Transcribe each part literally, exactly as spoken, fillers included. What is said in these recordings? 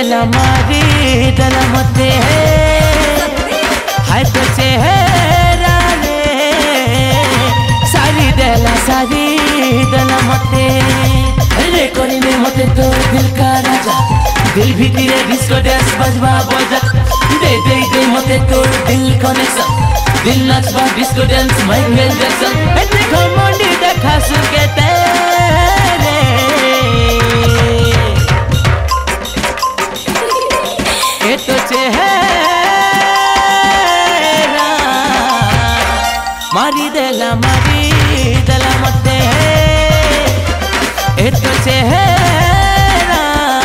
देला मारी देला मते हाय तो चेहरा रे सारी देला सारी देला मते रे करिने मते तो दिल का राजा दिल भीतरे डिस्को डांस बजवा बजा दे दे दे मते तो दिल कनेक्शन दिल नाचवा डिस्को डांस माइकल जैक्सन ए देखो मंडी देखा सुके तेरे ए तो चेहरा मारी देला मारी देला मते ए तो चेहरा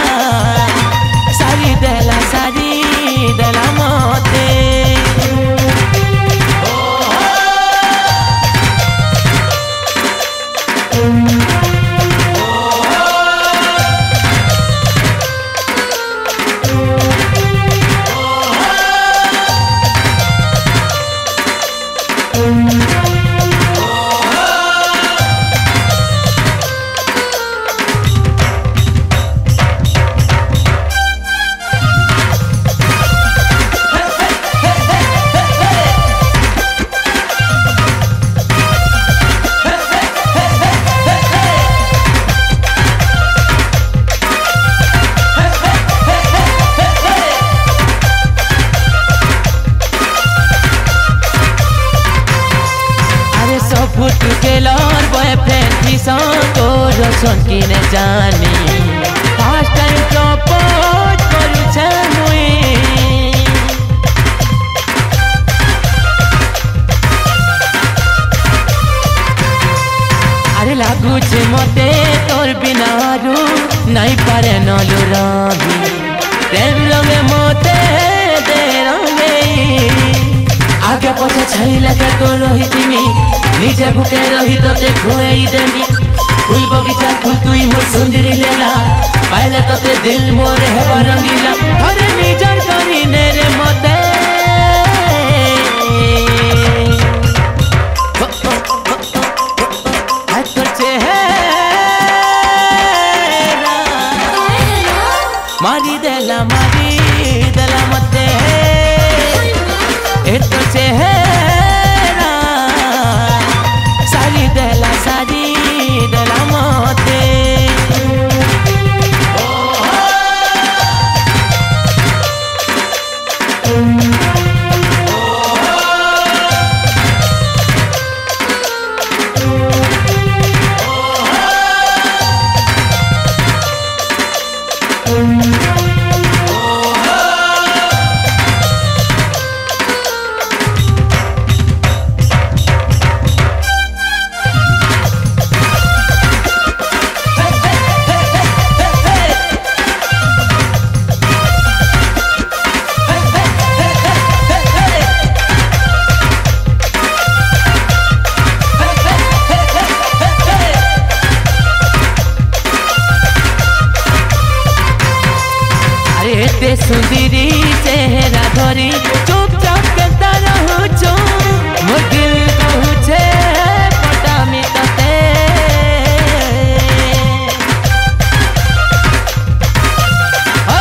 सारी देला सारी देला मते फुट के लौर बॉयफ्रेंड की तो रोशन की ने जानी फर्स्ट टाइम प्रपोज करू छे मुई अरे लागू छे मते तोर बिना रू नहीं पारे नलु रही प्रेम रंगे मते दे रंगे आगे पछे छई लगे तो रही तिमी निजे भूखे रही तो खुआई देमी फूल बगीचा फूल तुई मोर सुंदरी लेला पाइले तो दिल मोर हेबा रंगीला अरे निजर करी ने रे मते हाथ तो चेहरा मारी देला मारी देला मते ए तो चेहरा सारी देला सारी देला मते एते सुंदरी चेहरा धरी चुपचाप केता रहू छु मोर दिल कहू छे पटामी तते ओ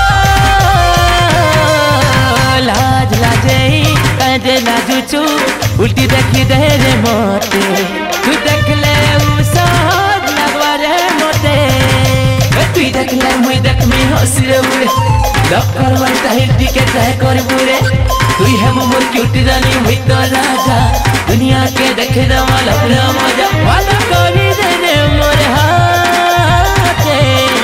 लाज लाजे काजे लाजू छु उल्टी देखी दे रे मोते तू देख ले उ साथ लगवा रे मोते तू देख ले मुई देख मी हंसी रे उड़े लव करवा टाइल टिके तय कर बुरे तू है मोर क्यूट रानी हुई तो राजा दुनिया के देखे दवा लफड़ा मजा वाला करी दे रे मोर हाथे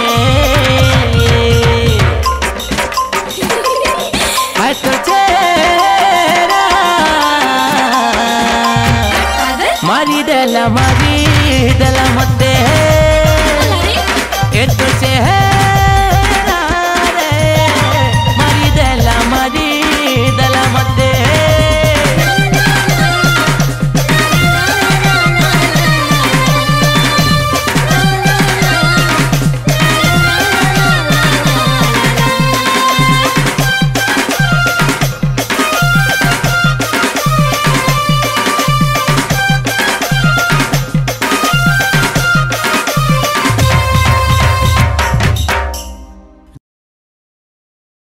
हाय तो चेहरा मारी देला मारी देला मत